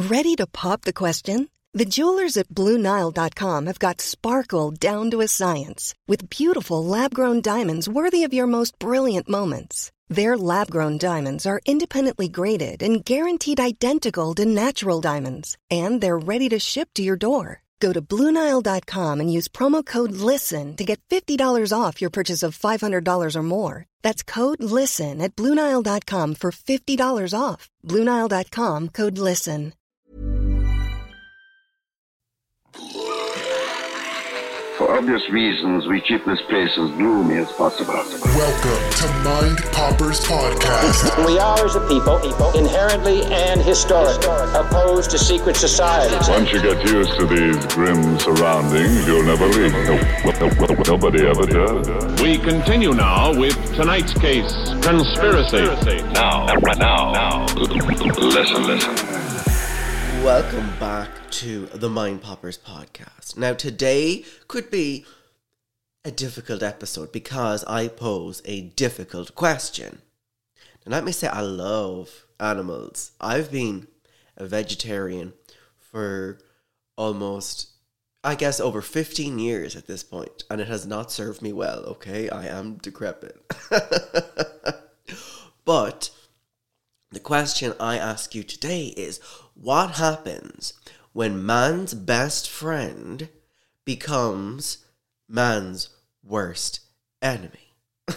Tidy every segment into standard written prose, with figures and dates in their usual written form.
Ready to pop the question? The jewelers at BlueNile.com have got sparkle down to a science with beautiful lab-grown diamonds worthy of your most brilliant moments. Their lab-grown diamonds are independently graded and guaranteed identical to natural diamonds, and they're ready to ship to your door. Go to BlueNile.com and use promo code LISTEN to get $50 off your purchase of $500 or more. That's code LISTEN at BlueNile.com for $50 off. BlueNile.com, code LISTEN. For obvious reasons, we keep this place as gloomy as possible. Welcome to Mind Poppers Podcast. We are, as a people, inherently and historically opposed to secret societies. Once you get used to these grim surroundings, you'll never leave. Nobody ever does. We continue now with tonight's case, Conspiracy. Now, listen. Welcome back to the Mind Poppers Podcast. Now, today could be a difficult episode because I pose a difficult question. Now, let me say I love animals. I've been a vegetarian for almost, I guess, over 15 years at this point, and it has not served me well, okay? I am decrepit. But the question I ask you today is, what happens when man's best friend becomes man's worst enemy?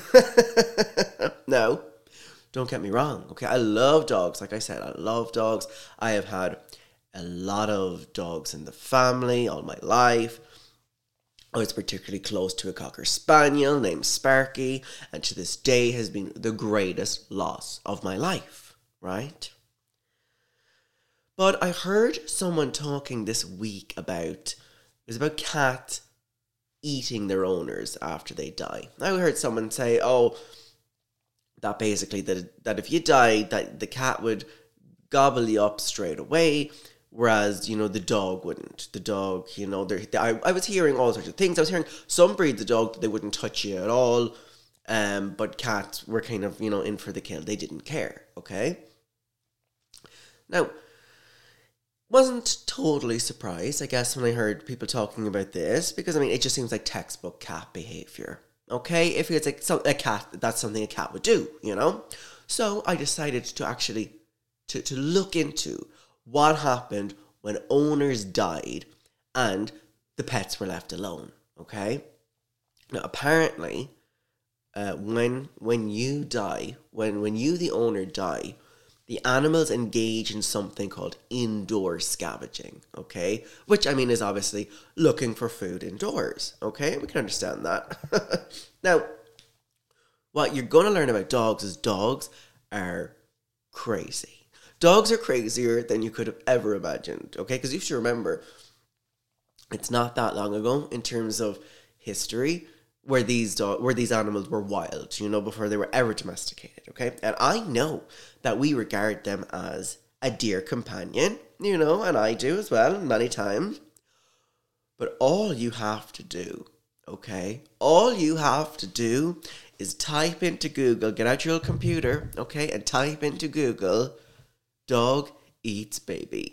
Now, don't get me wrong, okay? I love dogs. Like I said, I love dogs. I have had a lot of dogs in the family all my life. I was particularly close to a Cocker Spaniel named Sparky, and to this day has been the greatest loss of my life, right? But I heard someone talking this week about cats eating their owners after they die. I heard someone say, that basically that if you died, that the cat would gobble you up straight away, whereas, the dog wouldn't. The dog, I was hearing all sorts of things. I was hearing some breeds of dog, they wouldn't touch you at all, but cats were kind of, in for the kill. They didn't care, okay? Now, wasn't totally surprised, I guess, when I heard people talking about this, because, it just seems like textbook cat behaviour, okay? If it's like a cat, that's something a cat would do, So I decided to actually, to look into what happened when owners died and the pets were left alone, okay? Now, apparently, when you die, when you, the owner, die, the animals engage in something called indoor scavenging, okay? Which, is obviously looking for food indoors, okay? We can understand that. Now, what you're going to learn about dogs is dogs are crazy. Dogs are crazier than you could have ever imagined, okay? Because you should remember, it's not that long ago in terms of history where these animals were wild, before they were ever domesticated, okay? And I know that we regard them as a dear companion, and I do as well, many times. But all you have to do, okay? All you have to do is type into Google, get out your little computer, okay, and type into Google, dog eats baby.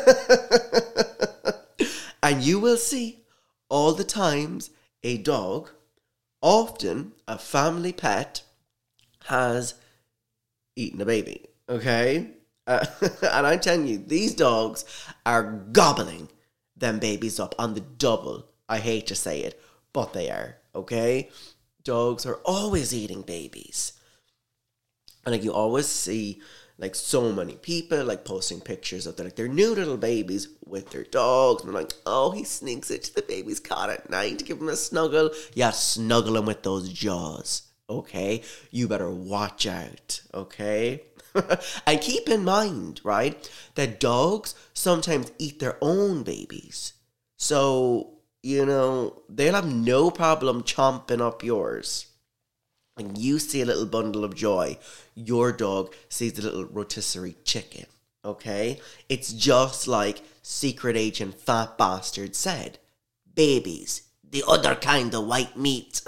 And you will see all the times a dog, often a family pet, has eaten a baby, okay? And I'm telling you, these dogs are gobbling them babies up on the double. I hate to say it, but they are, okay? Dogs are always eating babies. And you always see so many people posting pictures of their new little babies with their dogs. And they're like, oh, he sneaks into the baby's cot at night to give him a snuggle. Yeah, snuggle him with those jaws, okay? You better watch out, okay? And keep in mind, right, that dogs sometimes eat their own babies. So, they'll have no problem chomping up yours. And you see a little bundle of joy, your dog sees a little rotisserie chicken, okay? It's just like Secret Agent Fat Bastard said, babies, the other kind of white meat.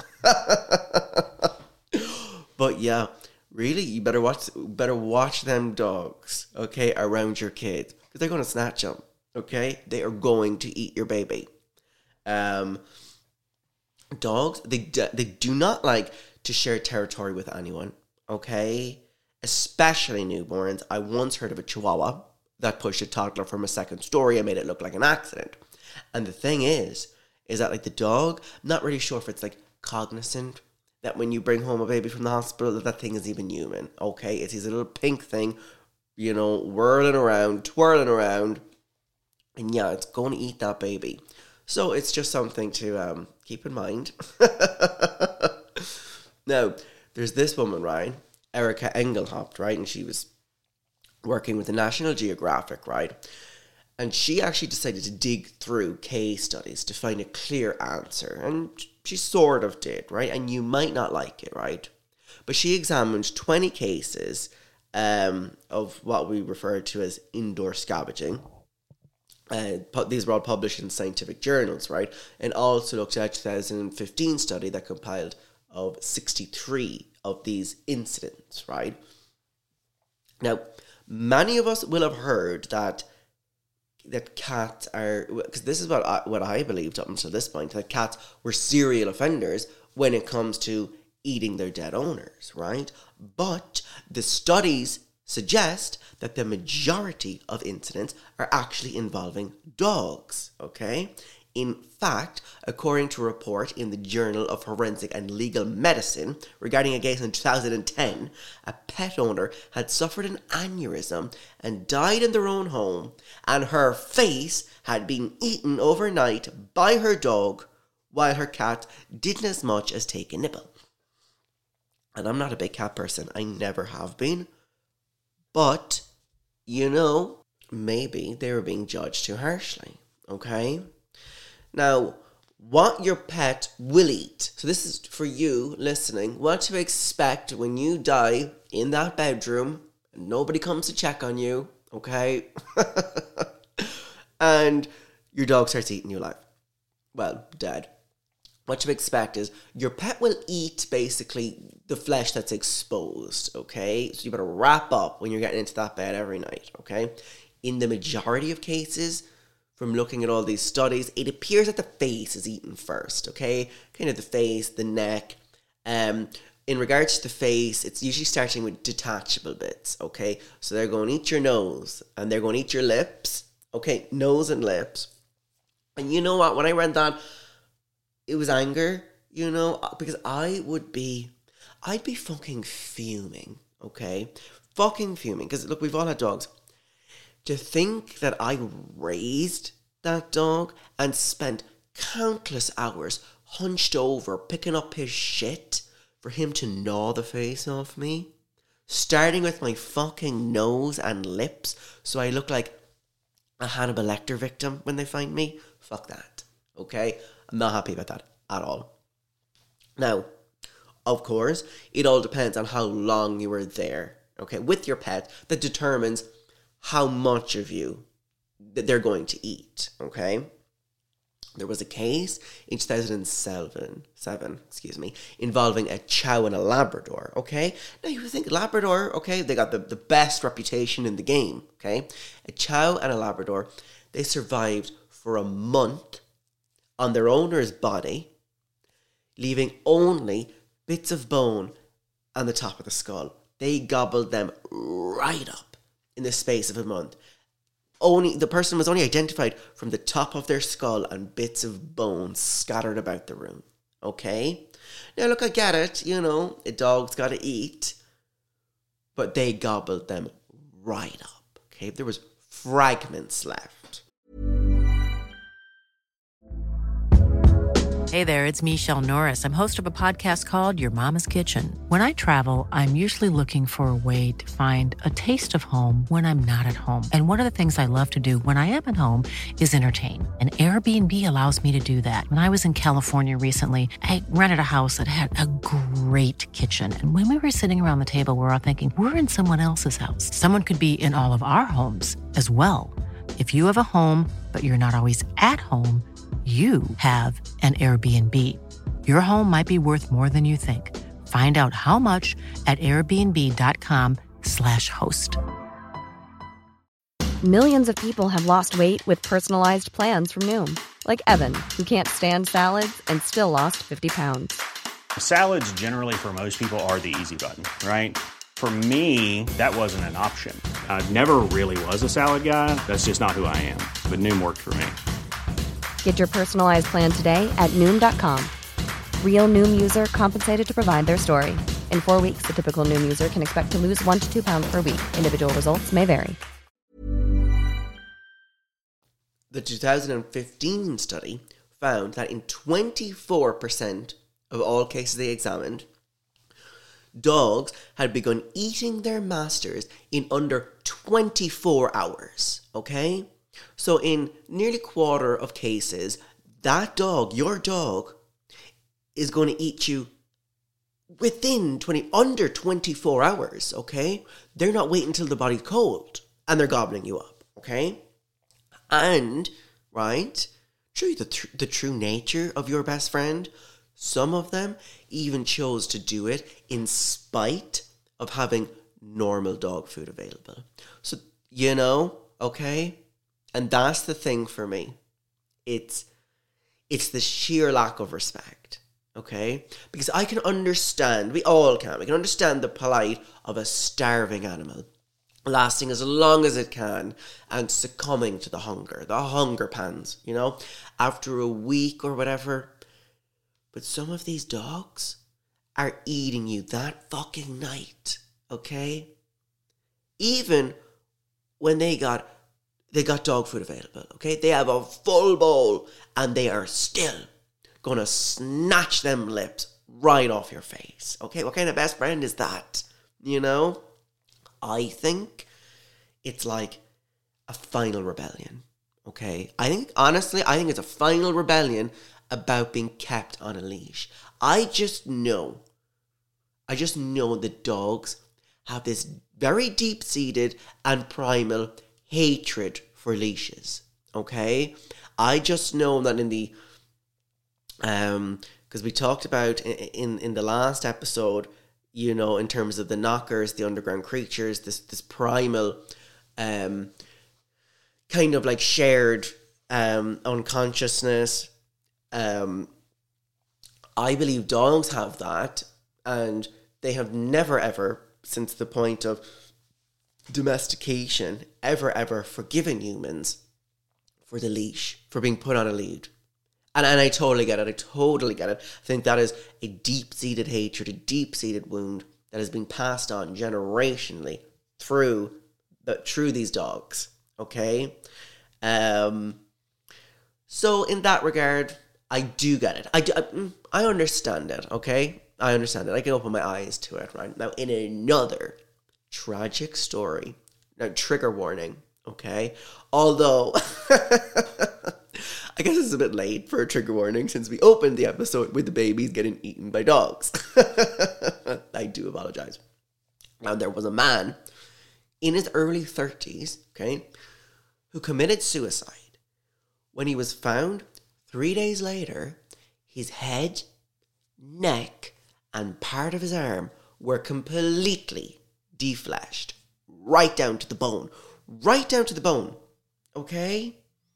But yeah, really, you better watch them dogs, okay, around your kids. because they're going to snatch them, okay? They are going to eat your baby. Dogs, they do not like to share territory with anyone, okay? Especially newborns. I once heard of a Chihuahua that pushed a toddler from a second story and made it look like an accident. And the thing is that like the dog, I'm not really sure if it's like cognizant that when you bring home a baby from the hospital, that thing is even human, okay? It's his little pink thing, you know, whirling around, twirling around, and yeah, it's going to eat that baby. So it's just something to keep in mind. Now, there's this woman, right? Erica Engelhaupt, right? And she was working with the National Geographic, right? And she actually decided to dig through case studies to find a clear answer. And she sort of did, right? And you might not like it, right? But she examined 20 cases of what we refer to as indoor scavenging. These were all published in scientific journals, right? And also looked at a 2015 study that compiled of 63 of these incidents, right? Now, many of us will have heard that cats are, because this is what I believed up until this point, that cats were serial offenders when it comes to eating their dead owners, right? But the studies suggest that the majority of incidents are actually involving dogs, okay? In fact, according to a report in the Journal of Forensic and Legal Medicine regarding a case in 2010, a pet owner had suffered an aneurysm and died in their own home, and her face had been eaten overnight by her dog while her cat didn't as much as take a nibble. And I'm not a big cat person. I never have been. But, you know, maybe they were being judged too harshly, okay? Now, what your pet will eat. So this is for you listening. What to expect when you die in that bedroom and nobody comes to check on you, okay? And your dog starts eating you alive. Well, dead. What you expect is your pet will eat basically the flesh that's exposed, okay? So you better wrap up when you're getting into that bed every night, okay? In the majority of cases, from looking at all these studies, it appears that the face is eaten first, okay? Kind of the face, the neck. In regards to the face, it's usually starting with detachable bits, okay? So they're going to eat your nose, and they're going to eat your lips, okay? Nose and lips. And you know what? When I read that, it was anger, you know? Because I'd be fucking fuming, okay? Fucking fuming. Because, look, we've all had dogs. To think that I raised that dog and spent countless hours hunched over picking up his shit for him to gnaw the face off me, starting with my fucking nose and lips so I look like a Hannibal Lecter victim when they find me. Fuck that, okay? I'm not happy about that at all. Now, of course, it all depends on how long you were there, okay, with your pet, that determines how much of you that they're going to eat, okay? There was a case in 2007, involving a Chow and a Labrador, okay? Now you think Labrador, okay, they got the best reputation in the game, okay? A Chow and a Labrador, they survived for a month on their owner's body, leaving only bits of bone on the top of the skull. They gobbled them right up in the space of a month. The person was only identified from the top of their skull and bits of bone scattered about the room. Okay? Now look, I get it, you know, a dog's got to eat, but they gobbled them right up. Okay? There was fragments left. Hey there, it's Michelle Norris. I'm host of a podcast called Your Mama's Kitchen. When I travel, I'm usually looking for a way to find a taste of home when I'm not at home. And one of the things I love to do when I am at home is entertain. And Airbnb allows me to do that. When I was in California recently, I rented a house that had a great kitchen. And when we were sitting around the table, we're all thinking, we're in someone else's house. Someone could be in all of our homes as well. If you have a home, but you're not always at home, you have an Airbnb. Your home might be worth more than you think. Find out how much at airbnb.com/host. Millions of people have lost weight with personalized plans from Noom. Like Evan, who can't stand salads and still lost 50 pounds. Salads generally for most people are the easy button, right? For me, that wasn't an option. I never really was a salad guy. That's just not who I am. But Noom worked for me. Get your personalized plan today at Noom.com. Real Noom user compensated to provide their story. In 4 weeks, the typical Noom user can expect to lose 1 to 2 pounds per week. Individual results may vary. The 2015 study found that in 24% of all cases they examined, dogs had begun eating their masters in under 24 hours, okay? So in nearly a quarter of cases, that dog, your dog, is going to eat you within under 24 hours, okay? They're not waiting until the body's cold and they're gobbling you up, okay? And, right, show you the true nature of your best friend. Some of them even chose to do it in spite of having normal dog food available. So, you know, okay? And that's the thing for me. It's the sheer lack of respect, okay? Because I can understand, we all can, we can understand the plight of a starving animal lasting as long as it can and succumbing to the hunger pangs, you know, after a week or whatever. But some of these dogs are eating you that fucking night, okay? Even when they got dog food available, okay? They have a full bowl and they are still gonna snatch them lips right off your face, okay? What kind of best friend is that, you know? I think it's like a final rebellion, okay? Honestly, I think it's a final rebellion about being kept on a leash. I just know that dogs have this very deep-seated and primal hatred for leashes, okay? I just know that in the, because we talked about in the last episode, you know, in terms of the knockers, the underground creatures, this primal, kind of like shared unconsciousness. I believe dogs have that, and they have never ever, since the point of domestication, ever forgiven humans for the leash, for being put on a lead. And I totally get it. I think that is a deep-seated hatred, a deep-seated wound that has been passed on generationally through these dogs, okay? So in that regard, I do get it. I understand it, okay? I understand it. I can open my eyes to it, right? Now, in another tragic story, now trigger warning, okay? Although, I guess it's a bit late for a trigger warning since we opened the episode with the babies getting eaten by dogs. I do apologize. Now, there was a man in his early 30s, okay, who committed suicide. When he was found 3 days later, his head, neck, and part of his arm were completely defleshed. Right down to the bone. Right down to the bone. Okay?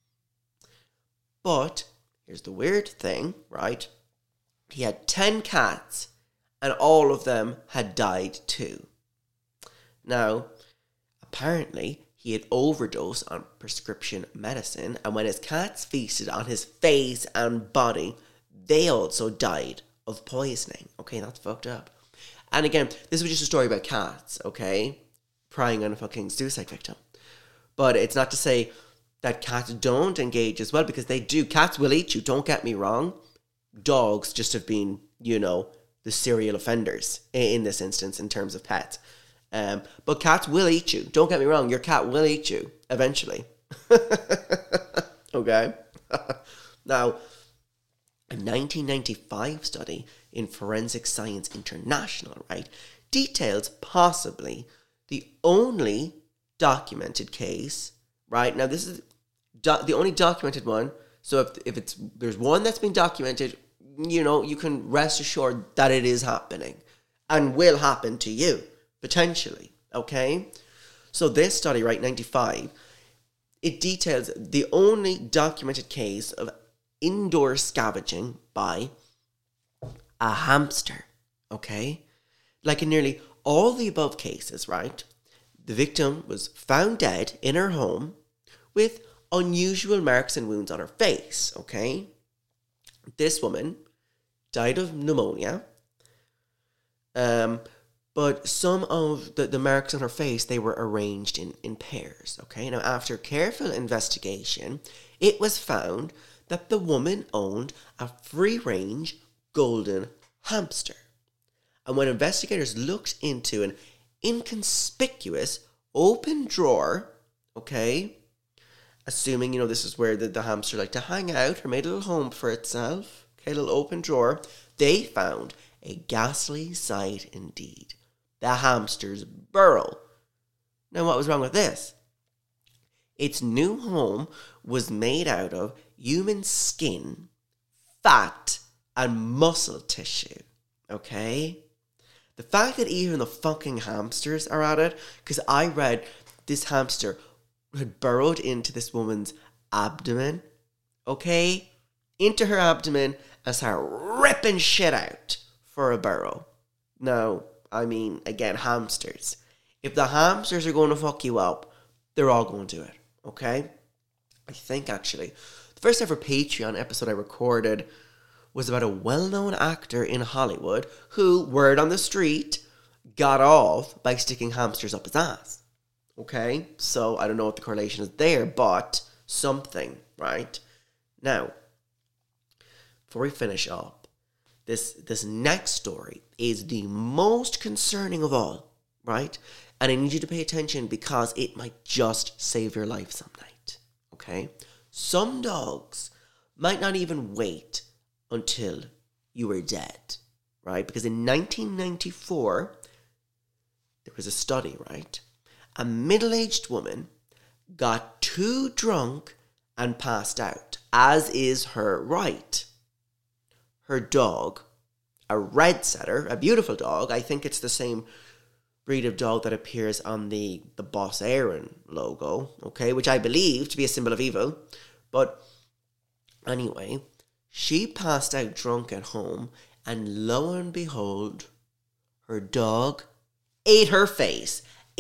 But, here's the weird thing, right? He had 10 cats, and all of them had died too. Now, apparently, he had overdosed on prescription medicine, and when his cats feasted on his face and body, they also died of poisoning. Okay, that's fucked up. And again, this was just a story about cats, okay? Preying on a fucking suicide victim. But it's not to say that cats don't engage as well, because they do. Cats will eat you, don't get me wrong. Dogs just have been, you know, the serial offenders in this instance in terms of pets. But cats will eat you. Don't get me wrong, your cat will eat you eventually. Okay? Now, a 1995 study in Forensic Science International, right, details possibly the only documented case, right? Now, this is the only documented one. So if there's one that's been documented, you know, you can rest assured that it is happening and will happen to you, potentially, okay? So this study, right, 95, it details the only documented case of indoor scavenging by a hamster, okay? Like in nearly all the above cases, right, the victim was found dead in her home with unusual marks and wounds on her face, okay? This woman died of pneumonia, but some of the marks on her face, they were arranged in pairs, okay? Now, after careful investigation, it was found that the woman owned a free-range golden hamster. And when investigators looked into an inconspicuous open drawer, okay, assuming, this is where the hamster liked to hang out or made a little home for itself, okay, a little open drawer, they found a ghastly sight indeed. The hamster's burrow. Now, what was wrong with this? Its new home was made out of human skin, fat, and muscle tissue, okay? The fact that even the fucking hamsters are at it, because I read this hamster had burrowed into this woman's abdomen, okay? Into her abdomen and started ripping shit out for a burrow. Now, I mean, again, hamsters. If the hamsters are going to fuck you up, they're all going to do it, okay? I think, actually, the first ever Patreon episode I recorded was about a well-known actor in Hollywood who, word on the street, got off by sticking hamsters up his ass. Okay? So, I don't know what the correlation is there, but something, right? Now, before we finish up, this next story is the most concerning of all, right? And I need you to pay attention because it might just save your life some night, okay? Some dogs might not even wait until you were dead, right? Because in 1994, there was a study, right? A middle-aged woman got too drunk and passed out, as is her right. Her dog, a red setter, a beautiful dog, I think it's the same breed of dog that appears on the Boss Aaron logo, okay, which I believe to be a symbol of evil. But anyway, she passed out drunk at home, and lo and behold, her dog ate her face,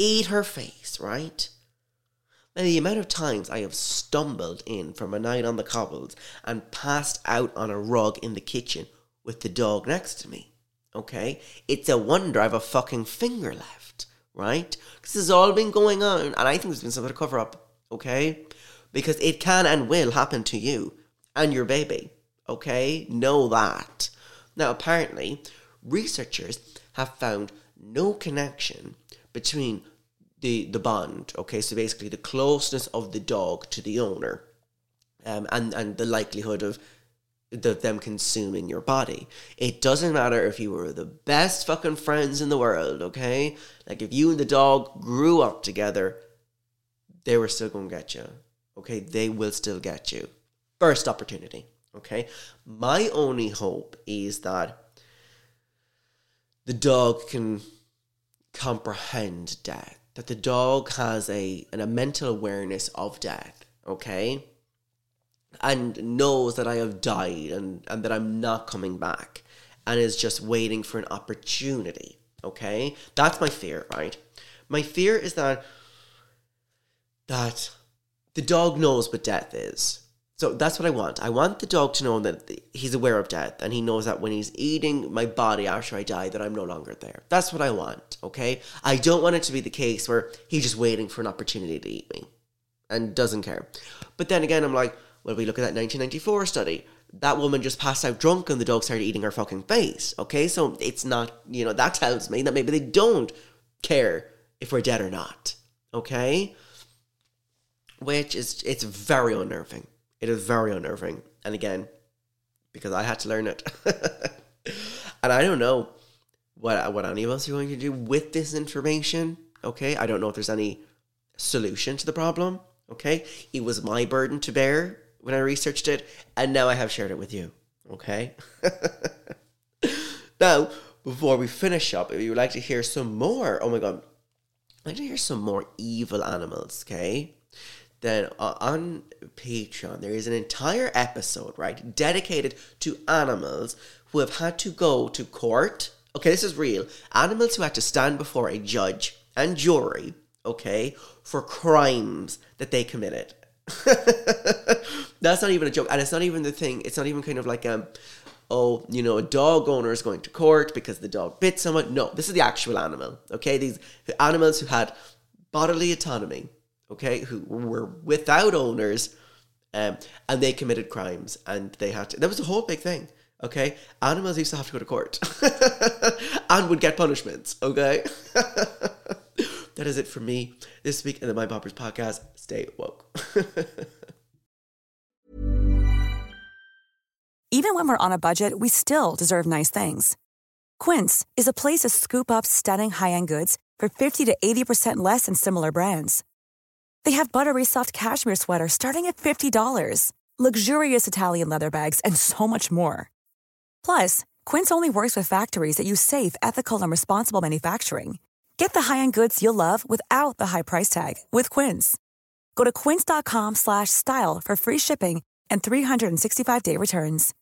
right? Now, the amount of times I have stumbled in from a night on the cobbles and passed out on a rug in the kitchen with the dog next to me, okay? It's a wonder I have a fucking finger left, right? This has all been going on, and I think there's been some sort of cover-up, okay? Because it can and will happen to you and your baby, okay? Know that. Now, apparently, researchers have found no connection between the bond, okay? So basically the closeness of the dog to the owner and the likelihood of them consuming your body. It doesn't matter if you were the best fucking friends in the world, okay? Like, if you and the dog grew up together, they were still going to get you, okay? They will still get you. First opportunity, okay? My only hope is that the dog can comprehend death, that the dog has a mental awareness of death, okay? And knows that I have died and that I'm not coming back and is just waiting for an opportunity, okay? That's my fear, right? My fear is that the dog knows what death is. So that's what I want. I want the dog to know that he's aware of death and he knows that when he's eating my body after I die, that I'm no longer there. That's what I want, okay? I don't want it to be the case where he's just waiting for an opportunity to eat me and doesn't care. But then again, I'm like, well, we look at that 1994 study. That woman just passed out drunk and the dog started eating her fucking face, okay? So it's not, that tells me that maybe they don't care if we're dead or not, okay? Which is, it's very unnerving. It is very unnerving. And again, because I had to learn it. And I don't know what any of us are going to do with this information, okay? I don't know if there's any solution to the problem, okay? It was my burden to bear when I researched it, and now I have shared it with you, okay? Now, before we finish up, if you would like to hear some more, oh my God, I'd like to hear some more evil animals, okay? then on Patreon, there is an entire episode, right, dedicated to animals who have had to go to court. Okay, this is real. Animals who had to stand before a judge and jury, okay, for crimes that they committed. That's not even a joke. And it's not even the thing. It's not even kind of like, a dog owner is going to court because the dog bit someone. No, this is the actual animal, okay? These animals who had bodily autonomy, okay, who were without owners, and they committed crimes, and they had to. That was a whole big thing, okay? Animals used to have to go to court and would get punishments, okay? That is it for me this week in the Mind Poppers podcast. Stay woke. Even when we're on a budget, we still deserve nice things. Quince is a place to scoop up stunning high-end goods for 50 to 80% less than similar brands. They have buttery soft cashmere sweaters starting at $50, luxurious Italian leather bags, and so much more. Plus, Quince only works with factories that use safe, ethical, and responsible manufacturing. Get the high-end goods you'll love without the high price tag with Quince. Go to quince.com/style for free shipping and 365-day returns.